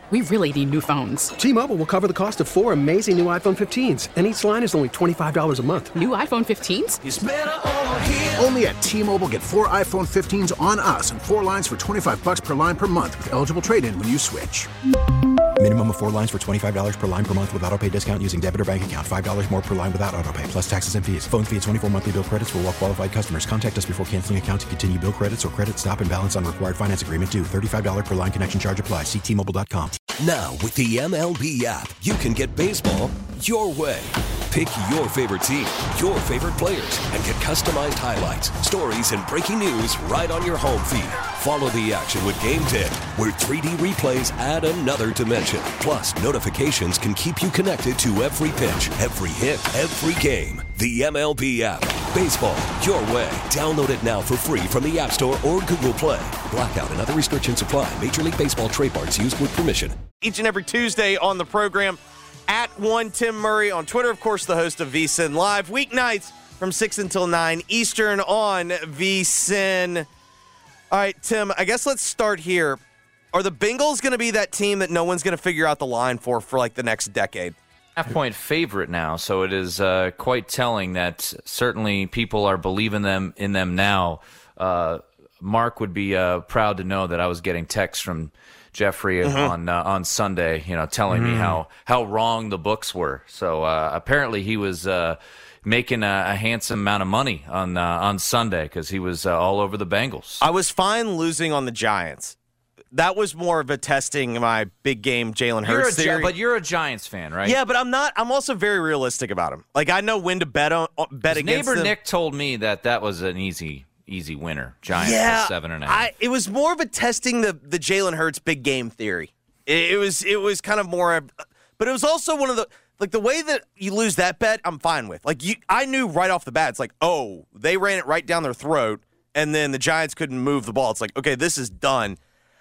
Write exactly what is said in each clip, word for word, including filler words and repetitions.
We really need new phones. T-Mobile will cover the cost of four amazing new iPhone fifteens, and each line is only twenty-five dollars a month. New iPhone fifteens? It's better over here. Only at T-Mobile, get four iPhone fifteens on us and four lines for twenty-five dollars per line per month with eligible trade-in when you switch. Minimum of four lines for twenty-five dollars per line per month with autopay discount using debit or bank account. five dollars more per line without autopay, plus taxes and fees. Phone fee at twenty-four monthly bill credits for well-qualified customers. Contact us before canceling account to continue bill credits or credit stop and balance on required finance agreement due. thirty-five dollars per line connection charge applies. See T Mobile dot com. Now, with the M L B app, you can get baseball your way. Pick your favorite team, your favorite players, and get customized highlights, stories, and breaking news right on your home feed. Follow the action with Game Day, where three D replays add another dimension. Plus, notifications can keep you connected to every pitch, every hit, every game. The M L B app. Baseball your way. Download it now for free from the App Store or Google Play. Blackout and other restrictions apply. Major League Baseball trademarks used with permission. Each and every Tuesday on the program, at one Tim Murray on Twitter, of course, the host of VSiN Live, weeknights from six until nine Eastern on VSiN. All right, Tim, I guess let's start here. Are the Bengals going to be that team that no one's going to figure out the line for for like the next decade? Half-point favorite now, so it is uh, quite telling that certainly people are believing them in them now. Uh, Mark would be uh, proud to know that I was getting texts from Jeffrey mm-hmm. on uh, on Sunday, you know, telling mm. me how, how wrong the books were. So uh, apparently he was uh, making a, a handsome amount of money on uh, on Sunday because he was uh, all over the Bengals. I was fine losing on the Giants. That was more of a testing my big game Jalen Hurts you're a, theory. But you're a Giants fan, right? Yeah, but I'm not. I'm also very realistic about him. Like I know when to bet on bet His against neighbor them. Nick told me that that was an easy. Easy winner. Giants yeah, seven and a half. I, it was more of a testing the the Jalen Hurts big game theory. It, it was it was kind of more, of, but it was also one of the like the way that you lose that bet. I'm fine with. Like you, I knew right off the bat. It's like, oh, they ran it right down their throat, and then the Giants couldn't move the ball. It's like, okay, this is done.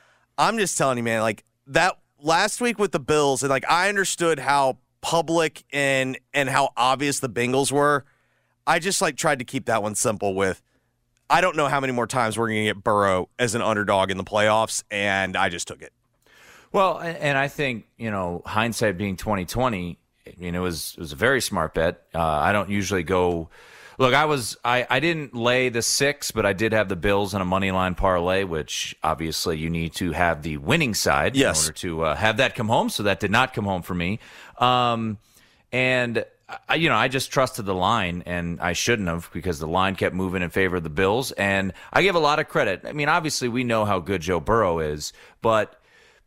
I'm just telling you, man. Like that last week with the Bills, and like I understood how public and and how obvious the Bengals were. I just like tried to keep that one simple with. I don't know how many more times we're going to get Burrow as an underdog in the playoffs, and I just took it. Well, and I think, you know, hindsight being twenty twenty, you know, it was, it was a very smart bet. Uh, I don't usually go – look, I was I, I didn't lay the six, but I did have the Bills in a money line parlay, which obviously you need to have the winning side yes. in order to uh, have that come home, so that did not come home for me. Um, and – I, you know, I just trusted the line, and I shouldn't have because the line kept moving in favor of the Bills. And I give a lot of credit. I mean, obviously, we know how good Joe Burrow is, but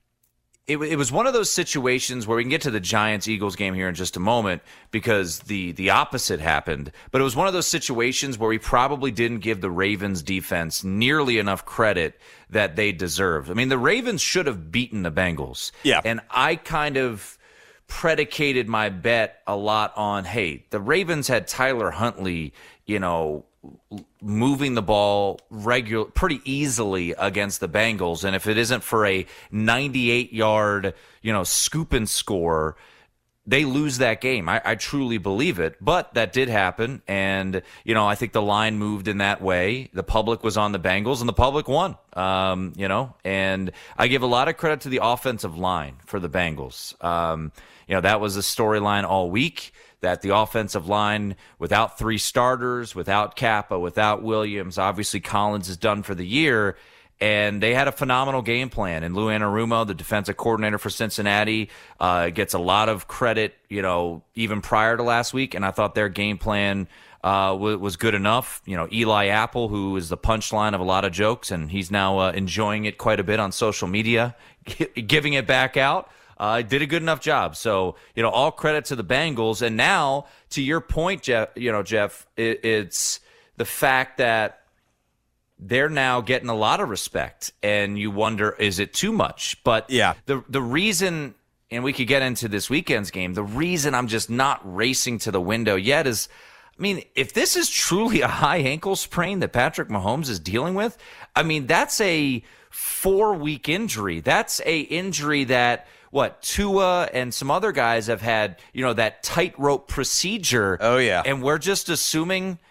it, it was one of those situations where we can get to the Giants-Eagles game here in just a moment because the, the opposite happened. But it was one of those situations where we probably didn't give the Ravens defense nearly enough credit that they deserved. I mean, the Ravens should have beaten the Bengals. Yeah. And I kind of predicated my bet a lot on, hey, the Ravens had Tyler Huntley, you know, moving the ball regular pretty easily against the Bengals. And if it isn't for a ninety-eight yard, you know, scoop and score, they lose that game. I, I truly believe it. But that did happen. And, you know, I think the line moved in that way. The public was on the Bengals, and the public won, um, you know. And I give a lot of credit to the offensive line for the Bengals. Um, you know, that was a storyline all week, that the offensive line, without three starters, without Kappa, without Williams, obviously Collins is done for the year. And they had a phenomenal game plan. And Lou Anarumo, the defensive coordinator for Cincinnati, uh, gets a lot of credit, you know, even prior to last week. And I thought their game plan uh, was, was good enough. You know, Eli Apple, who is the punchline of a lot of jokes, and he's now uh, enjoying it quite a bit on social media, giving it back out. Uh, did a good enough job. So, you know, all credit to the Bengals. And now, to your point, Jeff, you know, Jeff, it, it's the fact that they're now getting a lot of respect, and you wonder, is it too much? But yeah, the the reason, and we could get into this weekend's game, the reason I'm just not racing to the window yet is, I mean, if this is truly a high ankle sprain that Patrick Mahomes is dealing with, I mean, that's a four-week injury. That's a injury that, what, Tua and some other guys have had, you know, that tightrope procedure. Oh, yeah. And we're just assuming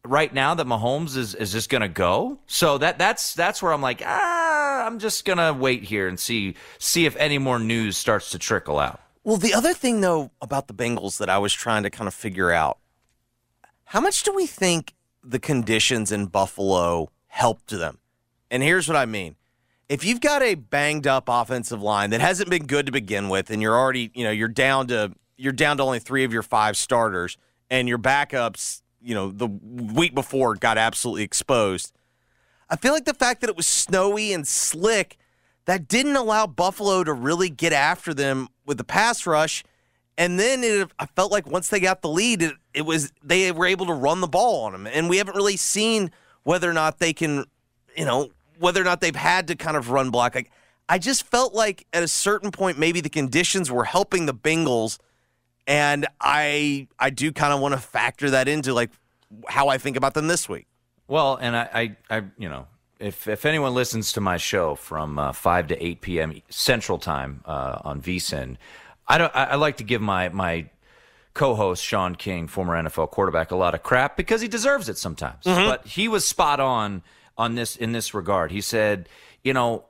right now that Mahomes is, is just going to go. So that that's that's where I'm like, ah, I'm just going to wait here and see see if any more news starts to trickle out. Well, the other thing, though, about the Bengals that I was trying to kind of figure out, how much do we think the conditions in Buffalo helped them? And here's what I mean. If you've got a banged-up offensive line that hasn't been good to begin with, and you're already, you know, you're down to you're down to only three of your five starters, and your backups, you know, the week before got absolutely exposed, I feel like the fact that it was snowy and slick, that didn't allow Buffalo to really get after them with the pass rush. And then it, I felt like once they got the lead, it, it was they were able to run the ball on them. And we haven't really seen whether or not they can, you know, whether or not they've had to kind of run block. Like, I just felt like at a certain point, maybe the conditions were helping the Bengals. And I I do kind of want to factor that into like how I think about them this week. Well, and I, I, I you know, if if anyone listens to my show from uh, five to eight p.m. Central Time uh, on V S I N, I don't. I, I like to give my my co-host Sean King, former N F L quarterback, a lot of crap because he deserves it sometimes. Mm-hmm. But he was spot on on this in this regard. He said, you know,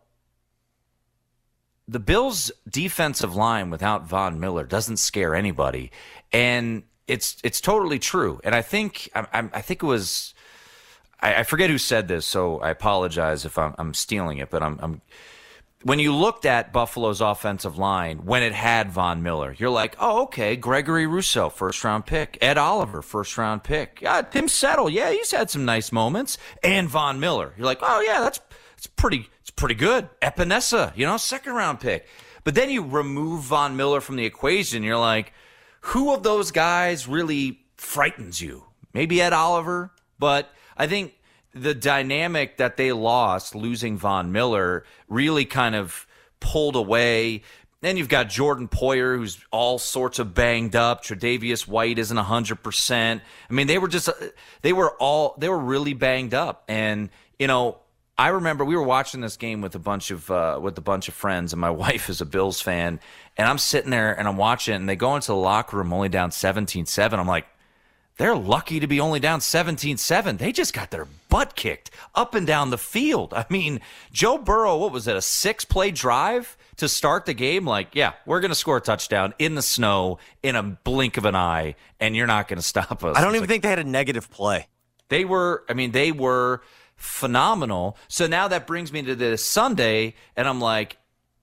the Bills' defensive line without Von Miller doesn't scare anybody, and it's it's totally true. And I think I, I think it was. I forget who said this, so I apologize if I'm, I'm stealing it. But I'm, I'm when you looked at Buffalo's offensive line when it had Von Miller, you're like, oh, okay, Gregory Rousseau, first round pick, Ed Oliver, first round pick, yeah, Tim Settle, yeah, he's had some nice moments, and Von Miller, you're like, oh yeah, that's it's pretty, it's pretty good. Epinesa, you know, second round pick. But then you remove Von Miller from the equation, you're like, who of those guys really frightens you? Maybe Ed Oliver, but I think the dynamic that they lost, losing Von Miller, really kind of pulled away. Then you've got Jordan Poyer, who's all sorts of banged up. Tre'Davious White isn't one hundred percent. I mean, they were just, they were all, they were really banged up. And, you know, I remember we were watching this game with a bunch of, uh, with a bunch of friends, and my wife is a Bills fan. And I'm sitting there and I'm watching, and they go into the locker room only down seventeen seven. I'm like, they're lucky to be only down seventeen seven. They just got their butt kicked up and down the field. I mean, Joe Burrow, what was it, a six-play drive to start the game? Like, yeah, we're going to score a touchdown in the snow in a blink of an eye, and you're not going to stop us. I don't it's even like, think they had a negative play. They were, I mean, they were phenomenal. So now that brings me to this Sunday, and I'm like,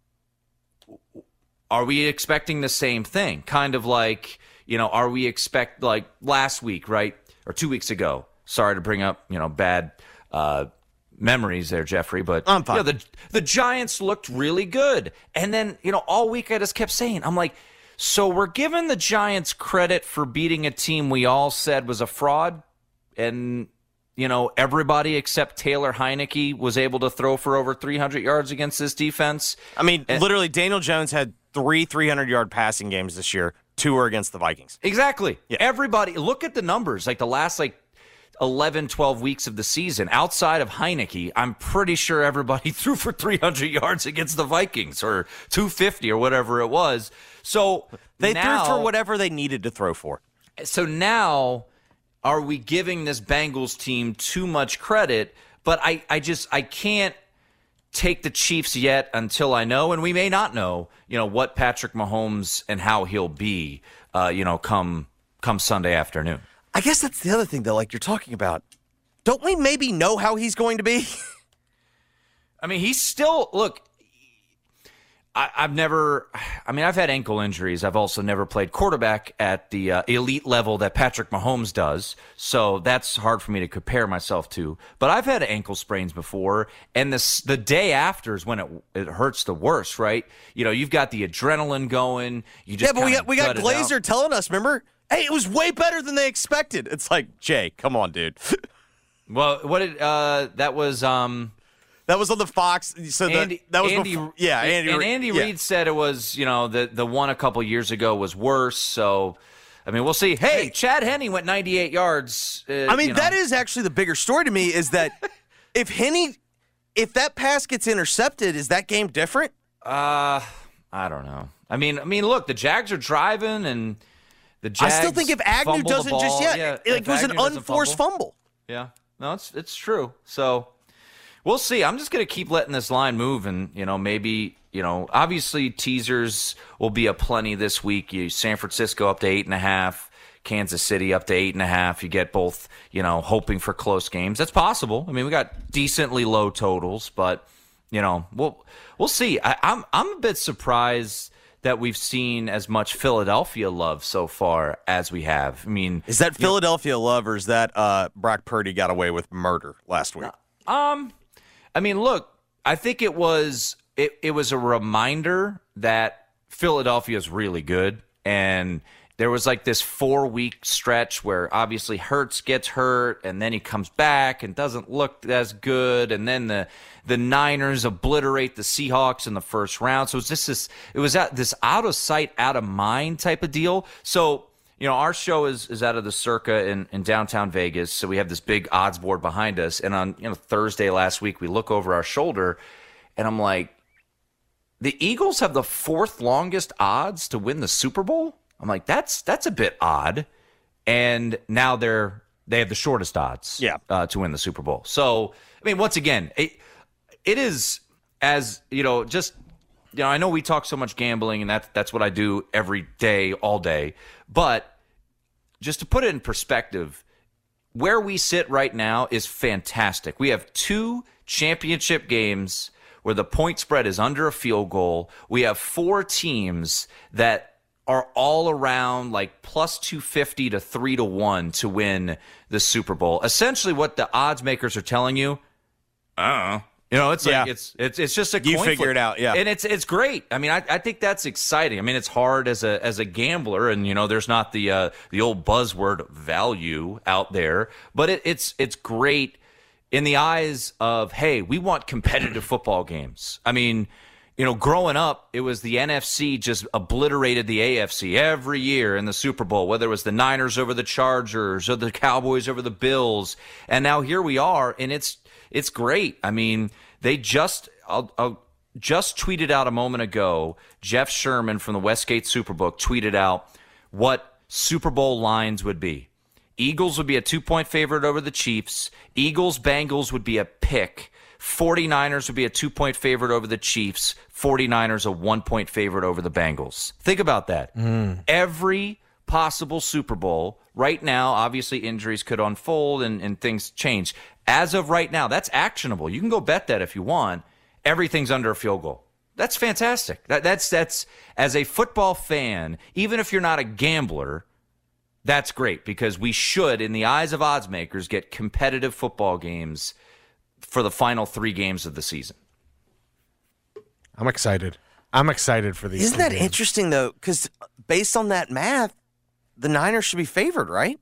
are we expecting the same thing? Kind of like, you know, are we expect like last week, right? Or two weeks ago. Sorry to bring up, you know, bad uh, memories there, Jeffrey, but I'm fine. You know, the the Giants looked really good. And then, you know, all week I just kept saying, I'm like, so we're giving the Giants credit for beating a team we all said was a fraud, and you know, everybody except Taylor Heineke was able to throw for over three hundred yards against this defense. I mean, and, literally, Daniel Jones had three three hundred yard passing games this year. Two were against the Vikings. Exactly. Yeah. Everybody, look at the numbers. Like the last like eleven, twelve weeks of the season, outside of Heineke, I'm pretty sure everybody threw for three hundred yards against the Vikings, or two fifty or whatever it was. So they now, threw for whatever they needed to throw for. So now, are we giving this Bengals team too much credit? But I, I just, I can't take the Chiefs yet until I know, and we may not know, you know, what Patrick Mahomes and how he'll be, uh, you know, come come Sunday afternoon. I guess that's the other thing, though, like you're talking about. Don't we maybe know how he's going to be? I mean, he's still, look, I, I've never, I mean, I've had ankle injuries. I've also never played quarterback at the uh, elite level that Patrick Mahomes does. So that's hard for me to compare myself to. But I've had ankle sprains before, and this, the day after is when it it hurts the worst, right? You know, you've got the adrenaline going. You just yeah, but we got, we got gut it Glazer out. telling us, remember? Hey, it was way better than they expected. It's like, Jay, come on, dude. Well, what did, uh, that was, um, That was on the Fox. So the, Andy, that was Andy, before, yeah, Andy. And Andy yeah. Reid said it was, you know, the the one a couple years ago was worse. So, I mean, we'll see. Hey, hey Chad Henne went ninety-eight yards. Uh, I mean, you know. that is actually the bigger story to me. Is that if Henne, if that pass gets intercepted, is that game different? Uh, I don't know. I mean, I mean, look, the Jags are driving, and the Jags. I still think if Agnew doesn't just yet, yeah, like, it was an Agnew unforced fumble. fumble. Yeah. No, it's it's true. So we'll see. I'm just going to keep letting this line move, and you know, maybe you know, obviously teasers will be aplenty this week. You San Francisco up to eight and a half, Kansas City up to eight and a half. You get both, you know, hoping for close games. That's possible. I mean, we got decently low totals, but you know, we'll we'll see. I, I'm I'm a bit surprised that we've seen as much Philadelphia love so far as we have. I mean, is that Philadelphia love, or is that uh, Brock Purdy got away with murder last week? Um, I mean, look, I think it was it, it was a reminder that Philadelphia is really good, and there was like this four-week stretch where obviously Hurts gets hurt, and then he comes back and doesn't look as good, and then the the Niners obliterate the Seahawks in the first round. So it was just this, it was at this out of sight, out of mind type of deal. So, you know, our show is is out of the Circa in, in downtown Vegas, so we have this big odds board behind us. And on you know Thursday last week, we look over our shoulder, and I'm like, the Eagles have the fourth longest odds to win the Super Bowl. I'm like, that's that's a bit odd. And now they're they have the shortest odds yeah. uh, to win the Super Bowl. So, I mean, once again, it, it is, as, you know, just, you know, I know we talk so much gambling, and that's, that's what I do every day, all day. But just to put it in perspective, where we sit right now is fantastic. We have two championship games where the point spread is under a field goal. We have four teams that are all around like plus two fifty to three to one to win the Super Bowl. Essentially what the odds makers are telling you, uh you know, it's yeah. like it's it's it's just a you coin figure flip. it out, yeah. And it's it's great. I mean, I, I think that's exciting. I mean, it's hard as a as a gambler, and you know, there's not the uh, the old buzzword value out there, but it, it's it's great in the eyes of, hey, we want competitive football games. I mean, you know, growing up, it was the N F C just obliterated the A F C every year in the Super Bowl, whether it was the Niners over the Chargers or the Cowboys over the Bills. And now here we are, and it's it's great. I mean, they just I'll, I'll just tweeted out a moment ago, Jeff Sherman from the Westgate Superbook tweeted out what Super Bowl lines would be. Eagles would be a two-point favorite over the Chiefs. Eagles-Bengals would be a pick. forty-niners would be a two-point favorite over the Chiefs. forty-niners a one-point favorite over the Bengals. Think about that. Mm. Every possible Super Bowl right now, obviously injuries could unfold and, and things change. As of right now, that's actionable. You can go bet that if you want. Everything's under a field goal. That's fantastic. That, that's that's as a football fan, even if you're not a gambler, that's great, because we should, in the eyes of odds makers, get competitive football games for the final three games of the season. I'm excited. I'm excited for these. Isn't that games. interesting, though? Because based on that math, the Niners should be favored, right?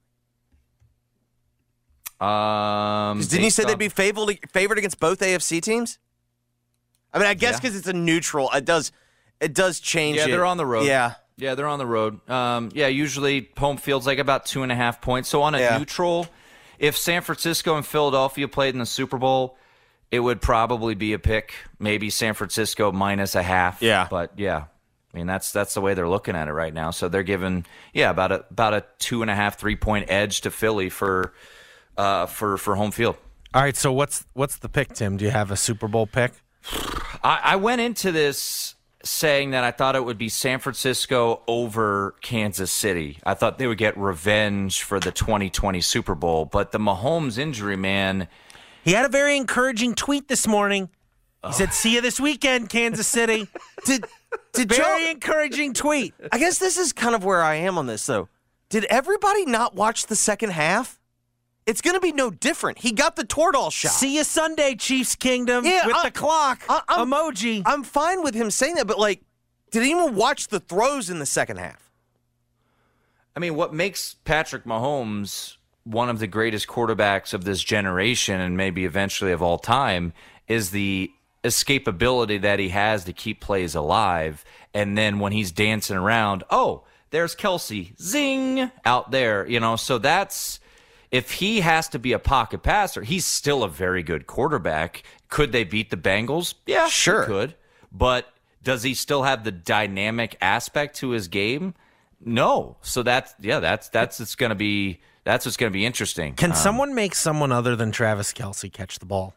Um, didn't you say on... they'd be favored favored against both A F C teams? I mean, I guess because yeah. it's a neutral, it does it does change. Yeah, it. they're on the road. Yeah, yeah, they're on the road. Um, yeah, usually home field's like about two and a half points. So on a yeah. neutral, if San Francisco and Philadelphia played in the Super Bowl, it would probably be a pick. Maybe San Francisco minus a half. Yeah, but yeah. I mean, that's that's the way they're looking at it right now. So they're giving, yeah, about a about a two and a half, three point edge to Philly for uh, for for home field. All right. So what's what's the pick, Tim? Do you have a Super Bowl pick? I, I went into this saying that I thought it would be San Francisco over Kansas City. I thought they would get revenge for the twenty twenty Super Bowl, but the Mahomes injury, man. He had a very encouraging tweet this morning. He oh. said, "See you this weekend, Kansas City." Did did very Joe, encouraging tweet. I guess this is kind of where I am on this, though. Did everybody not watch the second half? It's going to be no different. He got the Toradol shot. See you Sunday, Chiefs Kingdom, yeah, with I, the clock I, I'm, emoji. I'm fine with him saying that, but, like, did anyone watch the throws in the second half? I mean, what makes Patrick Mahomes one of the greatest quarterbacks of this generation and maybe eventually of all time is the escapability that he has to keep plays alive. And then when he's dancing around, oh, there's Kelsey, zing, out there, you know. So that's, if he has to be a pocket passer, he's still a very good quarterback. Could they beat the Bengals? Yeah, sure. He could. But does he still have the dynamic aspect to his game no. So that's yeah, that's that's it's going to be that's what's going to be interesting. Can um, someone make someone other than Travis Kelce catch the ball?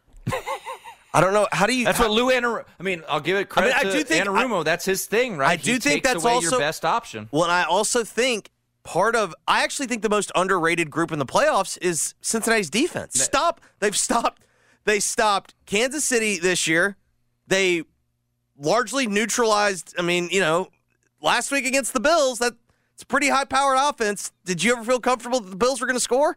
I don't know. How do you? That's how, what Lou Anarumo. I mean, I'll give it credit I mean, I to do think- Anarumo. That's his thing, right? I do he think takes that's away also your best option. Well, and I also think part of I actually think the most underrated group in the playoffs is Cincinnati's defense. Stop. They've stopped. They stopped Kansas City this year. They largely neutralized. I mean, you know, last week against the Bills, that it's a pretty high-powered offense. Did you ever feel comfortable that the Bills were going to score?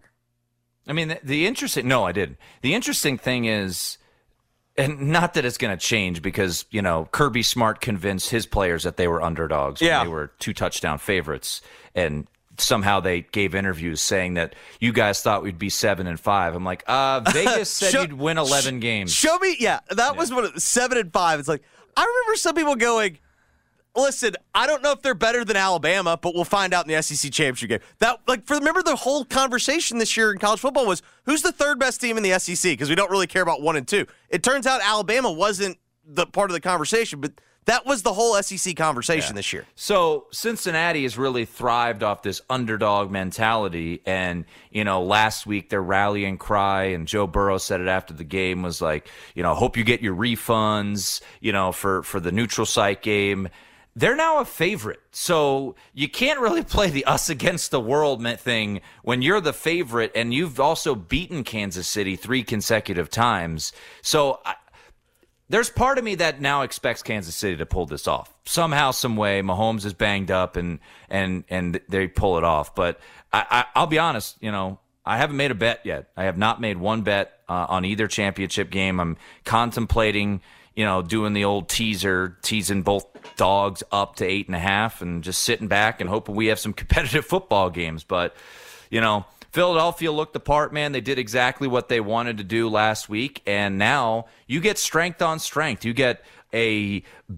I mean, the, the interesting. No, I didn't. The interesting thing is. And not that it's going to change because, you know, Kirby Smart convinced his players that they were underdogs when Yeah. they were two touchdown favorites. And somehow they gave interviews saying that you guys thought we'd be seven and five. I'm like, uh, Vegas said Show- you'd win eleven games. Show me. Yeah, that was what seven and five. It's like I remember some people going, listen, I don't know if they're better than Alabama, but we'll find out in the S E C championship game. That like for remember the whole conversation this year in college football was who's the third best team in the S E C because we don't really care about one and two. It turns out Alabama wasn't the part of the conversation, but that was the whole S E C conversation Yeah. this year. So Cincinnati has really thrived off this underdog mentality. And, you know, last week their rallying cry, and Joe Burrow said it after the game, was like, you know, hope you get your refunds, you know, for, for the neutral site game. They're now a favorite. So you can't really play the us against the world thing when you're the favorite and you've also beaten Kansas City three consecutive times. So I, there's part of me that now expects Kansas City to pull this off. Somehow, some way, Mahomes is banged up and and and they pull it off. But I, I, I'll be honest, you know, I haven't made a bet yet. I have not made one bet uh, on either championship game. I'm contemplating, you know, doing the old teaser, teasing both dogs up to eight and a half and just sitting back and hoping we have some competitive football games. But, you know, Philadelphia looked the part, man. They did exactly what they wanted to do last week. And now you get strength on strength. You get a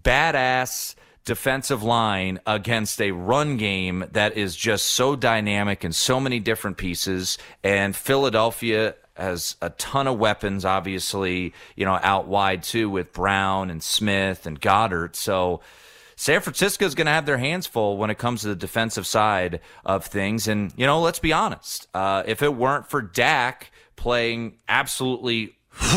badass defensive line against a run game that is just so dynamic in so many different pieces. And Philadelphia has a ton of weapons, obviously, you know, out wide too with Brown and Smith and Goddard. So San Francisco is going to have their hands full when it comes to the defensive side of things. And, you know, let's be honest. Uh, if it weren't for Dak playing absolutely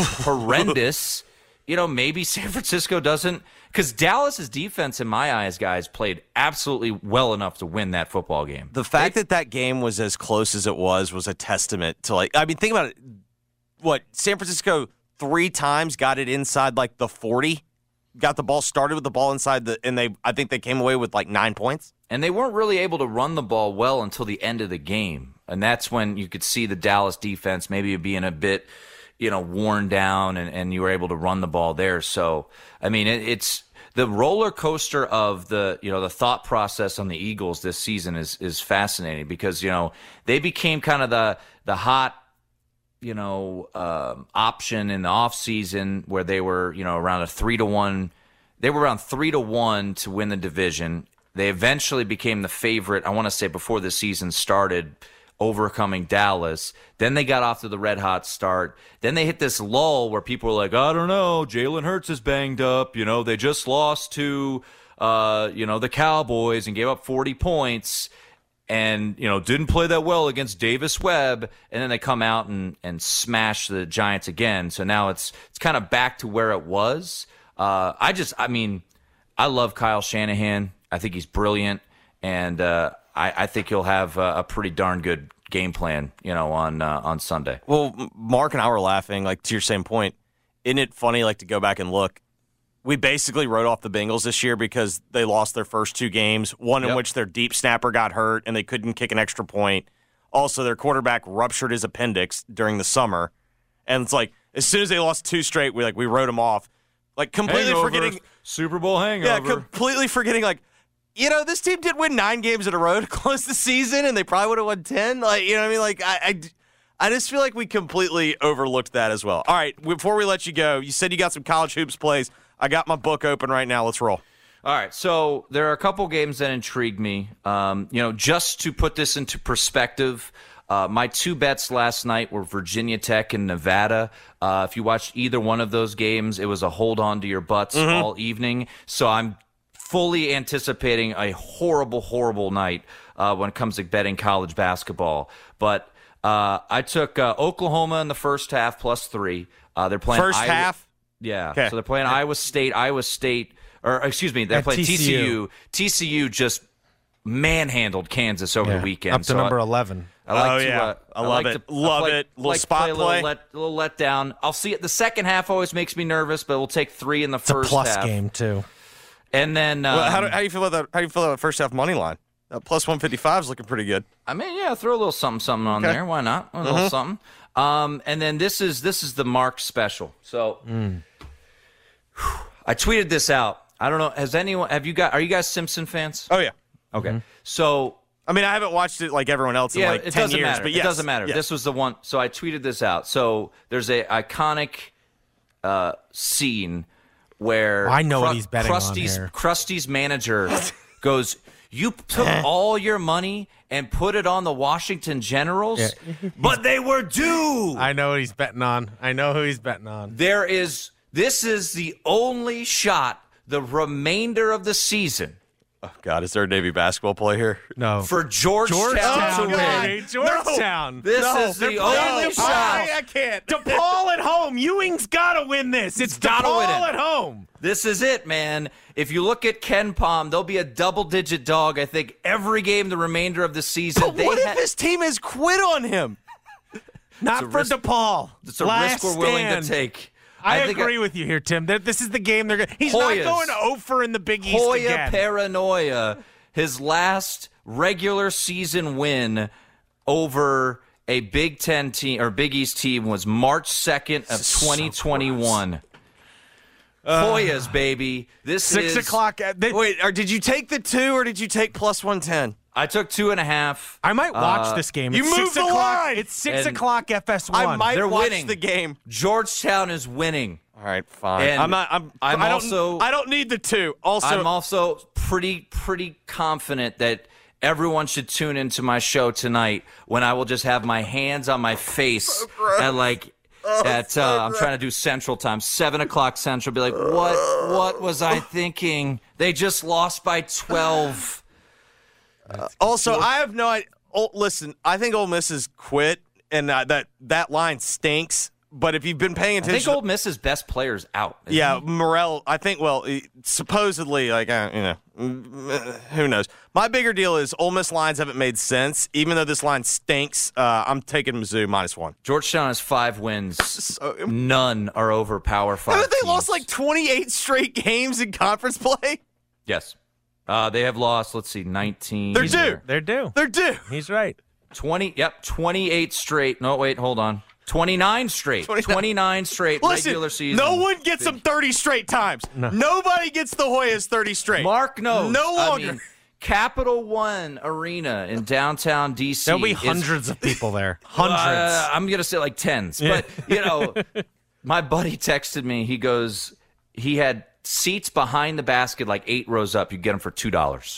horrendous, you know, maybe San Francisco doesn't. Because Dallas's defense, in my eyes, guys, played absolutely well enough to win that football game. The fact that that game was as close as it was was a testament to, like, I mean, think about it. What, San Francisco three times got it inside, like, the forty? Got the ball started with the ball inside the, and they, I think they came away with, like, nine points. And they weren't really able to run the ball well until the end of the game. And that's when you could see the Dallas defense maybe being a bit, you know, worn down, and, and you were able to run the ball there. So, I mean, it, it's the roller coaster of the, you know, the thought process on the Eagles this season is is fascinating because, you know, they became kind of the the hot, you know, um, option in the offseason where they were, you know, around a three to one. They were around three to one to win the division. They eventually became the favorite, I want to say, before the season started, overcoming Dallas. Then they got off to the red hot start. Then they hit this lull where people were like, I don't know, Jalen Hurts is banged up. You know, they just lost to, uh, you know, the Cowboys and gave up forty points and, you know, didn't play that well against Davis Webb. And then they come out and, and smash the Giants again. So now it's, it's kind of back to where it was. Uh, I just, I mean, I love Kyle Shanahan. I think he's brilliant. And, uh, I, I think he'll have a, a pretty darn good game plan, you know, on uh, on Sunday. Well, Mark and I were laughing, like, to your same point. Isn't it funny, like, to go back and look? We basically wrote off the Bengals this year because they lost their first two games, one in Yep. which their deep snapper got hurt and they couldn't kick an extra point. Also, their quarterback ruptured his appendix during the summer. And it's like, as soon as they lost two straight, we like we wrote them off. Like, completely Hangovers. forgetting. Super Bowl hangover. Yeah, completely forgetting, like, you know, this team did win nine games in a row to close the season, and they probably would have won ten. Like, you know what I mean? Like, I, I, I just feel like we completely overlooked that as well. All right, before we let you go, you said you got some college hoops plays. I got my book open right now. Let's roll. All right, so there are a couple games that intrigued me. Um, you know, just to put this into perspective, uh, my two bets last night were Virginia Tech and Nevada. Uh, if you watched either one of those games, it was a hold on to your butts Mm-hmm. all evening. So I'm fully anticipating a horrible, horrible night uh, when it comes to betting college basketball. But uh, I took uh, Oklahoma in the first half plus three. Uh, they're playing First Iowa- half? Yeah. Okay. So they're playing Iowa State. Iowa State, or excuse me, they're At playing T T C C U. U. T C U just manhandled Kansas over Yeah, the weekend. up to So number I- eleven. I like Oh, to, yeah. uh, I love like it. To, Love I like, it. Little like to spot play. A play. little, let, little let down. I'll see it. The second half always makes me nervous, but we'll take three in the It's a first plus half. game, too. And then, um, Well, how, do, how do you feel about that? How do you feel about that first half money line? Uh, plus one fifty-five is looking pretty good. I mean, yeah, throw a little something, something on Okay. there. Why not? A little something. Um, and then this is this is the Mark special. So Mm. I tweeted this out. I don't know. Has anyone? Have you got? Are you guys Simpson fans? Oh yeah. Okay. So I mean, I haven't watched it like everyone else in yeah, like it ten doesn't years, matter. but yes, It doesn't matter. yes. This was the one. So I tweeted this out. So there's a iconic uh, scene where I know what he's betting on Krusty's, here. Krusty's manager goes, "You took all your money and put it on the Washington Generals, Yeah. but they were due." I know what he's betting on. I know who he's betting on. There is. This is the only shot the remainder of the season Oh God, is there a Navy basketball play here? No. for Georgetown, Georgetown, to win. baby. Georgetown. This No, is the they're- only no, shot. I, I can't. DePaul at home. Ewing's got to win this. It's Gotta DePaul win it. at home. This is it, man. If you look at Ken Palm, they'll be a double-digit dog, I think, every game the remainder of the season. But They what ha- if his team has quit on him? Not a for risk- DePaul. It's a Last risk we're willing stand. to take. I, think agree with you here, Tim. That This is the game they're going to. He's Hoyas. not going over in the Big East Hoya again. Paranoia, his last regular season win over a Big Ten team or Big East team was March second of twenty twenty-one. Hoyas, baby. This Six is o'clock. At, they, Wait, or did you take the two or did you take plus one ten? I took two and a half. I might watch Uh, this game. you It's moved six the o'clock. line. It's six And o'clock F S one. I might They're watch winning. the game. Georgetown is winning. All right, fine. And I'm not. I'm. I'm I don't, also- I don't need the two. Also, I'm also pretty pretty confident that everyone should tune into my show tonight when I will just have my hands on my face at like at uh, I'm trying to do Central Time, seven o'clock Central. Be like, what what was I thinking? They just lost by twelve. also, I have no idea. Oh, listen, I think Ole Miss has quit, and uh, that that line stinks. But if you've been paying I think attention, Ole Miss's best player's out. isn't yeah, he? Morrell. I think. Well, he- supposedly, like uh, you know, mm, who knows? My bigger deal is Ole Miss lines haven't made sense. Even though this line stinks, uh, I'm taking Mizzou minus one. Georgetown has five wins. So, None are over Power Five. haven't they lost teams. like twenty-eight straight games in conference play? Yes. Uh, they have lost, let's see, nineteen. They're He's due. there. They're due. They're due. He's right. twenty, yep, twenty-eight straight. No, wait, hold on. twenty-nine straight. twenty-nine. twenty-nine straight Listen, regular season. no one gets them thirty straight times. Nobody gets the Hoyas thirty straight. Mark knows. No I longer. mean, Capital One Arena in downtown D C. There'll be is- hundreds of people there. Hundreds. Uh, I'm going to say like tens. But, you know, my buddy texted me. He goes, he had seats behind the basket, like eight rows up. You get them for two dollars.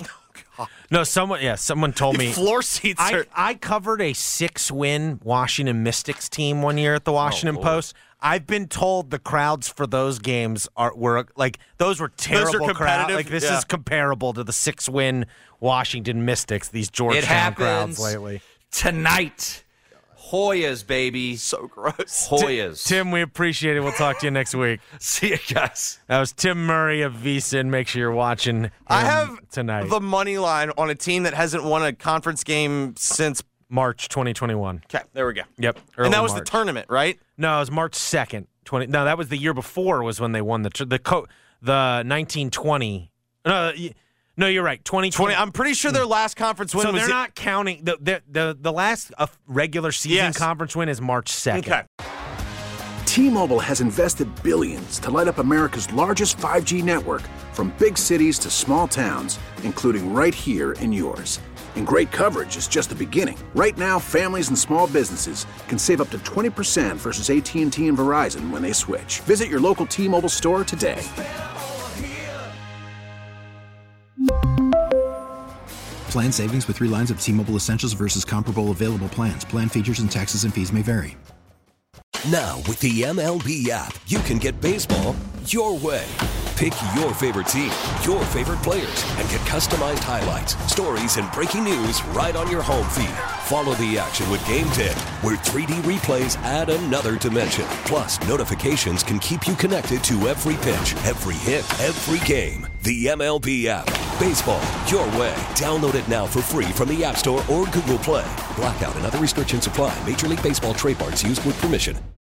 no, someone. Yeah, someone told me. Floor seats I, are. I covered a six-win Washington Mystics team one year at the Washington Post. I've been told the crowds for those games are were like those were terrible crowds. competitive? Like this Yeah. is comparable to the six-win Washington Mystics. These It Georgetown happens crowds lately. tonight. Hoyas, baby. So gross. Hoyas. Tim, we appreciate it. We'll talk to you next week. See you guys. That was Tim Murray of VSiN. Make sure you're watching him I have tonight. the money line on a team that hasn't won a conference game since. March twenty twenty-one. Okay, there we go. Yep. And early that was March. the tournament, right? No, it was March second. Twenty. No, that was the year before. Was when they won the tr- the co- the nineteen twenty. No, y- no, you're right. Twenty twenty. twenty. I'm pretty sure their last conference win So was. they're not counting the the the, the last uh, regular season Yes. conference win is March second. Okay. T-Mobile has invested billions to light up America's largest five G network, from big cities to small towns, including right here in yours. And great coverage is just the beginning. Right now, families and small businesses can save up to twenty percent versus A T and T and Verizon when they switch. Visit your local T-Mobile store today. Plan savings with three lines of T-Mobile Essentials versus comparable available plans. Plan features and taxes and fees may vary. Now, with the M L B app, you can get baseball your way. Pick your favorite team, your favorite players, and get customized highlights, stories, and breaking news right on your home feed. Follow the action with Game ten, where three D replays add another dimension. Plus, notifications can keep you connected to every pitch, every hit, every game. The M L B app. Baseball, your way. Download it now for free from the App Store or Google Play. Blackout and other restrictions apply. Major League Baseball trademarks used with permission.